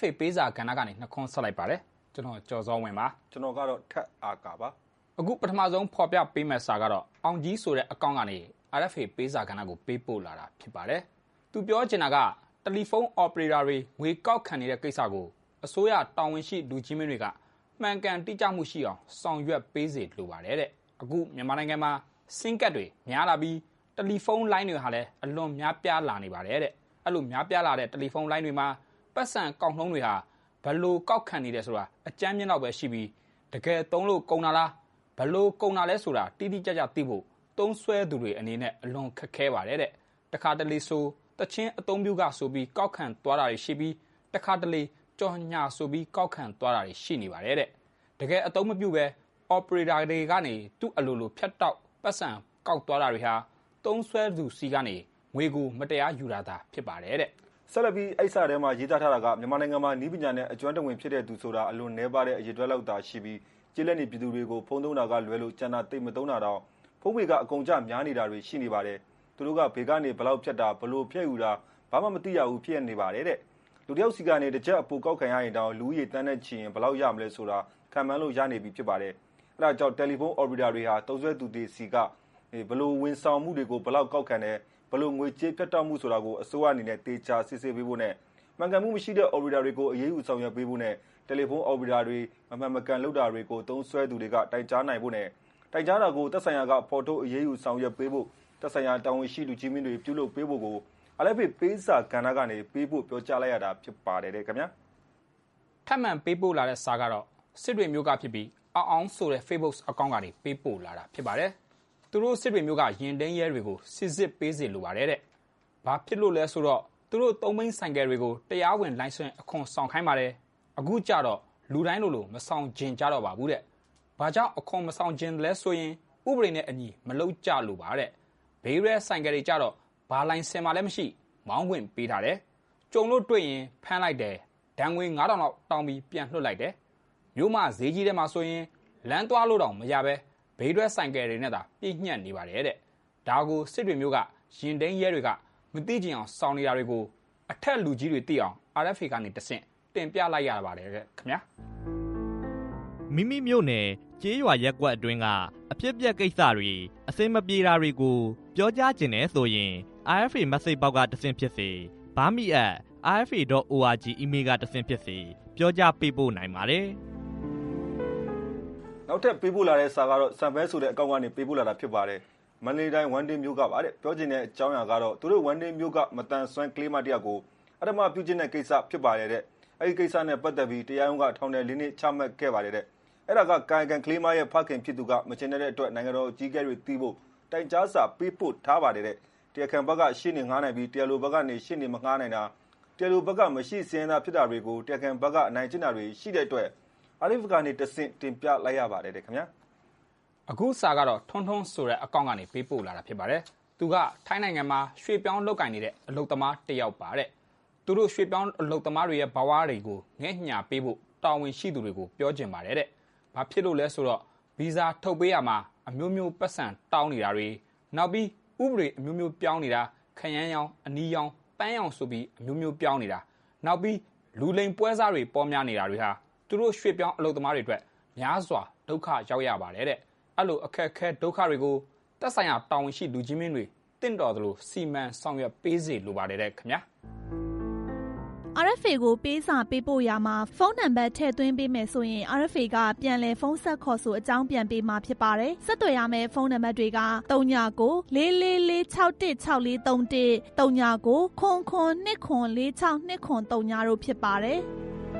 RFA ပေးစာကဏ္ဍကနေနှခွန်းဆက်လိုက်ပါတယ်ကျွန်တော်ကျော်စောဝင်ပါကျွန်တော်ကတော့ထက်အာကာပါအခုပထမဆုံးဖော်ပြပေးမဲ့စာကတော့အောင်ကြီးဆိုတဲ့အကောင့်ကနေ RFA ပေးစာကဏ္ဍကိုပေးပို့လာတာဖြစ်ပါတယ်သူပြောချင်တာကတယ်လီဖုန်းအော်ပရေတာတွေငွေကောက်ခံနေတဲ့ကိစ္စကိုအစိုးရတာဝန်ရှိလူကြီးမင်းတွေကမှန်ကန်တိကျမှုရှိအောင်ဆောင်ရွက်ပေးစေလိုပါတယ်တဲ့အခုမြန်မာနိုင်ငံမှာစင်ကတ်တွေများလာပြီးတယ်လီဖုန်းလိုင်းတွေဟာလည်းအလွန်များပြားလာနေပါတယ်တဲ့အဲ့လိုများပြားလာတဲ့တယ်လီဖုန်းလိုင်းတွေမှာပတ်စံကောက်နှုံးတွေဟာဘလို့ကောက်ခံနေတယ်ဆိုတာအကြမ်းမြင့်တော့ပဲရှိပြီးတကယ်သုံးလို့ကုန်တာလားဘလို့ကုန်တာလဲဆိုတာတိတိကျကျသိဖို့သုံးဆွဲသူတွေအနေနဲ့အလွန်ခက်ခဲပါတယ်တဲ့တခါတလေဆိုတချင်းအသုံးပြုကဆိုပြီးကောက်ခံသွားတာတွေရှိပြီးတခါတလေကြော်ညာဆိုပြီးကောက်ခံသွားတာတွေရှိနေပါတယ်တဲ့တကယ်အသုံးမပြုပဲ operator တွေကနေသူ့အလိုလိုဖြတ်တောက်ပတ်စံကောက်သွားတာတွေဟာသုံးဆွဲသူစီကနေငွေကိုမတရားယူတာသာဖြစ်ပါတယ်တဲ့ဆက်လက်ပြီးအိတ်စာထဲမှာရေးသားထားတာကမြန်မာနိုင်ငံမှာနီးပညာနဲ့အကျွမ်းတဝင်ဖြစ်တဲ့သူဆိုတာအလွန်နှဲပါတဲ့အရေးတွက်လောက်သာရှိပြီးကျေးလက်နေပြည်သူတွေကိုဖုံးသုံးတာကလွယ်လို့ကျန်တာတိတ်မသုံးတာတော့ဖုံးပေကအကုန်ကြများနေတာတွေရှိနေပါတယ်သူတို့ကဘေကနေဘလောက်ဖြတ်တာဘလို့ဖြတ်ယူတာဘာမှမသိရဘူးဖြစ်နေပါတယ်တဲ့လူတယောက်စီကနေတစ်ချက်အပူကောက်ခံရရင်တောင်လူကြီးတန်းနဲ့ချီရင်ဘလောက်ရမလဲဆိုတာခံမှန်းလို့ရနေပြီဖြစ်ပါတယ်အဲ့ဒါကြောင့်တယ်လီဖုန်းအော်ပရေတာတွေဟာသုံးစွဲသူတွေစီကဘလို့ဝန်ဆောင်မှုတွေကိုဘလောက်ကောက်ခံတယ်ဘလို့ငွေကြေးဖြတ်တောက်မှုဆိုတာကိုအစိုးရအနေနဲ့တေချာစစ်ဆေးပေးဖို့နဲ့မှန်ကန်မှုမရှိတဲ့အော်ပရေတာတွေကိုအရေးယူဆောင်ရွက်ပေးဖို့နဲ့တယ်လီဖုန်းအော်ပရေတာတွေမမှန်မကန်လုပ်တာတွေကိုသုံးစွဲသူတွေကတိုင်ကြားနိုင်ဖို့နဲ့တိုင်ကြားတာကိုသက်ဆိုင်ရာကဖော်ထုတ်အရေးယူဆောင်ရွက်ပေးဖို့သက်ဆိုင်ရာတာဝန်ရှိလူကြီးမင်းတွေပြုလုပ်ပေးဖို့ကိုRFA ပေးစာကဏ္ဍကနေပေးဖို့ပြောကြားလိုက်ရတာဖြစ်ပါတယ်တဲ့ခင်ဗျာထပ်မံပေးပို့လာတဲ့စာကတော့စစ်တွေမျိုးကဖြစ်ပြီးအောင်ဆိုတဲ့ Facebook အကောင့်ကနေပေးပို့လာတာဖြစ်ပါတယ်သူတို့စစ်တွေမျိုးကရင်တင်းရဲတွေကိုစစ်စစ်ပေးစေလိုပါတယ်တဲ့ဘာဖြစ်လို့လဲဆိုတော့သူတို့သုံးမိန်းဆိုင်ကယ်တွေကိုတရားဝင်လိုင်စင်အခွန်ဆောင်ခိုင်းပါတယ်အခုကြတော့လူတိုင်းလိုမဆောင်ကျင်ကြတော့ပါဘူးတဲ့ဘာကြောင့်အခွန်မဆောင်ကျင်လဲဆိုရင်ဥပဒေနဲ့အညီမလုပ်ကြလို့ပါတဲ့ဘေးရဲဆိုင်ကယ်တွေကြတော့ဘာလိုင်စင်မှလည်းမရှိမောင်းခွင့်ပေးထားတယ်ကြုံလို့တွေ့ရင်ဖမ်းလိုက်တယ်ဒဏ်ငွေ9000လောက်တောင်းပြီးပြန်လွှတ်လိုက်တယ်မြို့မှာဈေးကြီးထဲမှာဆိုရင်လမ်းသွားလို့တောင်မရပဲဘေးရဲဆိုင်ကယ်တွေနဲ့သာပြည့်ညက်နေပါတယ်တဲ့ဒါကိုစစ်တွေမျိုးကရင်တင်းရဲတွေကမသိကြအောင်စောင်းနေတာတွေကိုအထက်လူကြီးတွေသိအောင် RFA ကနေတဆင့်တင်ပြလိုက်ရပါတယ်တဲ့ခင်ဗျာမိမိမြို့နယ်ကျေးရွာရက်ကွက်အတွင်းကအဖြစ်ပြက်ကိစ္စတွေအစင်မပြေတာတွေကိုပြောကြားခြင်းနဲ့ဆိုရင် RFA message ပေါက်ကတဆင့်ဖြစ်စေbami@rfa.org email ကတဆင့်ဖြစ်စေပြောကြားပေးပို့နိုင်ပါတယ်နောက်ထပ်ပေးပို့လာတဲ့စာကတော့စံပဲဆိုတဲ့အကောင့်ကနေပေးပို့လာတာဖြစ်ပါတယ်မန္တလေးတိုင်းဝမ်တင်းမြို့ကပါတဲ့ပြောချင်တဲ့အကြောင်းအရာကတော့သူတို့ဝမ်တင်းမြို့ကမတန်ဆွမ်းကလေးမတယောက်ကိုအဓမ္မပြုခြင်းတဲ့ကိစ္စဖြစ်ပါတယ်တဲ့အဲ့ဒီကိစ္စနဲ့ပတ်သက်ပြီးတရားရုံးကထောင်ထဲ၄နှစ်ချမှတ်ခဲ့ပါတယ်တဲ့အဲ့ဒါကကာယကံကလေးမရဲ့ဖခင်ဖြစ်သူကမချင်တဲ့အတွက်နိုင်ငံတော်ကြီးကဲတွေတီးဖို့တိုင်ကြားစာပေးပို့ထားပါတယ်တဲ့တရားခံဘက်ကရှင်းနေငှားနိုင်ပြီးတရားလိုဘက်ကနေရှင်းနေမငှားနိုင်တာတရားလိုဘက်ကမရှိစင်းတာဖြစ်တာတွေကိုတရားခံဘက်ကအနိုင်ကျင့်တာတွေရှိတဲ့အတွက်RFAကနေတဆင့်တင်ပြလိုက်ရပါတယ်တဲ့ခင်ဗျာအခုစာကတော့ထွန်းထွန်းဆိုတဲ့အကောင့်ကနေပေးပို့လာတာဖြစ်ပါတယ်သူကထိုင်းနိုင်ငံမှာရွှေပြောင်းလောက်ကင်နေတဲ့အလုပ်သမားတစ်ယောက်ပါတဲ့သူတို့ရွှေပြောင်းအလုပ်သမားတွေရဲ့ဘဝတွေကိုငဲ့ညာပေးဖို့တာဝန်ရှိသူတွေကိုပြောကျင်ပါတယ်တဲ့ဘာဖြစ်လို့လဲဆိုတော့ဗီဇာထုတ်ပေးရမှာအမျိုးမျိုးပတ်စံတောင်းနေတာတွေနောက်ပြီးဥပဒေအမျိုးမျိုးပြောင်းနေတာခရမ်းရောင်အနီးရောင်ပန်းရောင်ဆိုပြီးအမျိုးမျိုးပြောင်းနေတာနောက်ပြီးလူလိမ်ပွဲစားတွေပေါ်များနေတာတွေဟာသူတို့ရွှေပြောင်းအလုပ်သမားတွေအတွက်များစွာဒုက္ခရောက်ရပါတယ်တဲ့အဲ့လိုအခက်အခဲဒုက္ခတွေကိုတက်ဆိုင်ရာတာဝန်ရှိလူကြီးမင်းတွေတင့်တော်သလိုစီမံဆောင်ရွက်ပေးစေလိုပါတယ်တဲ့ခင်ဗျာ RFA ကိုပေးစာပေးပို့ရမှာဖုန်းနံပါတ်ထည့်သွင်းပေးမယ်ဆိုရင် RFA ကပြန်လည်ဖုန်းဆက်ခေါ်ဆိုအကြောင်းပြန်ပေးမှာဖြစ်ပါတယ်။ဆက်သွယ်ရမယ့်ဖုန်းနံပါတ်တွေက399444616431 399929462623တို့ဖြစ်ပါတယ်။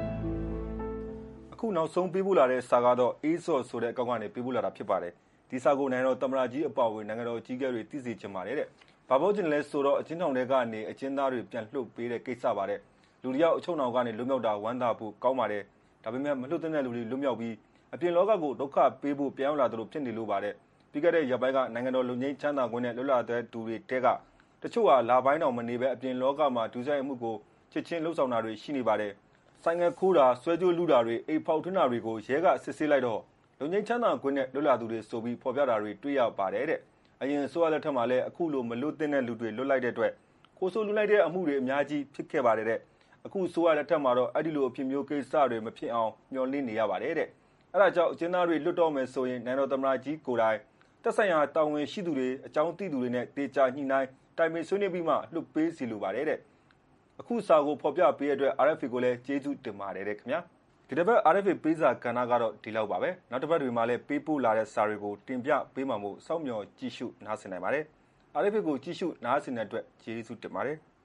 အခုနောက်ဆုံးပေးပို့လာတဲ့စာကတော့အေးစော်ဆိုတဲ့အကောင့်ကနေပေးပို့လာတာဖြစ်ပါတယ်။ဒီစာကိုနိုင်တော့တမရာကြီးအပါအဝင်နိုင်ငံတော်ကြီးကဲတွေသိစေချင်ပါတယ်တဲ့။ဘာလို့ကျင်လဲဆိုတော့အချင်းထောင်တွေကနေအချင်းသားတွေပြန်လှုပ်ပေးတဲ့ကိစ္စပါတဲ့။လူတယောက်အချုံအောင်ကနေလွတ်မြောက်တာဝမ်းသာဖို့ကောင်းပါတယ်ဒါပေမဲ့မလွတ်တဲ့လူတွေလွတ်မြောက်ပြီးအပြင်လောကကိုဒုက္ခပေးဖို့ပြောင်းလာတယ်လို့ဖြစ်နေလို့ပါတယ်ပြီးခဲ့တဲ့ရက်ပိုင်းကနိုင်ငံတော်လူငင်းချမ်းသာခွင့်နဲ့လွတ်လပ်တဲ့သူတွေတဲကတချို့ဟာလာပိုင်းတော်မနေပဲအပြင်လောကမှာဒုစရိုက်မှုကိုချစ်ချင်းလှုပ်ဆောင်တာတွေရှိနေပါတယ်ဆိုင်ငယ်ခိုးတာဆွဲကြိုးလူတာတွေအိမ်ဖောက်ထွန်းတာတွေကိုရဲကစစ်ဆေးလိုက်တော့လူငင်းချမ်းသာခွင့်နဲ့လွတ်လပ်သူတွေဆိုပြီးဖော်ပြတာတွေတွေ့ရပါတယ်တဲ့အရင်ဆိုရလက်ထက်မှာလည်းအခုလိုမလွတ်တဲ့လူတွေလွတ်လိုက်တဲ့အတွက်ကိုဆိုလွတ်လိုက်တဲ့အမှုတွေအများကြီးဖြစ်ခဲ့ပါတယ်တဲ့အခုဆိုရလက်ထက်မှာတော့အဲ့ဒီလိုအဖြစ်မျိုးကိစ္စတွေမဖြစ်အောင်မျှော်လင့်နေရပါတယ်တဲ့အဲ့ဒါကြောင့်အကျဉ်းသားတွေလွတ်တော်မယ်ဆိုရင်နိုင်ငံတော်သမ္မတကြီးကိုယ်တိုင်တက်ဆိုင်ရာတာဝန်ရှိသူတွေအကြောင်းသိသူတွေနဲ့တေချာညှိနှိုင်းတိုင်ပင်ဆွေးနွေးပြီးမှလွတ်ပေးစီလိုပါတယ်တဲ့အခုစာကိုဖော်ပြပေးရတဲ့အတွက် RFA ကိုလည်းကျေးဇူးတင်ပါတယ်တဲ့ခင်ဗျာဒီတစ်ပတ် RFA ပေးစာကဏ္ဍကတော့ဒီလောက်ပါပဲနောက်တစ်ပတ်တွေမှာလည်းပေးပို့လာတဲ့စာတွေကိုတင်ပြပေးမှာမို့စောင့်မျှော်ကြည့်ရှုနားဆင်နိုင်ပါတယ်RFA ကိုကြည့်ရှုနားဆင်တဲ့အတွက်ကျေးဇူးတင်ပါတယ်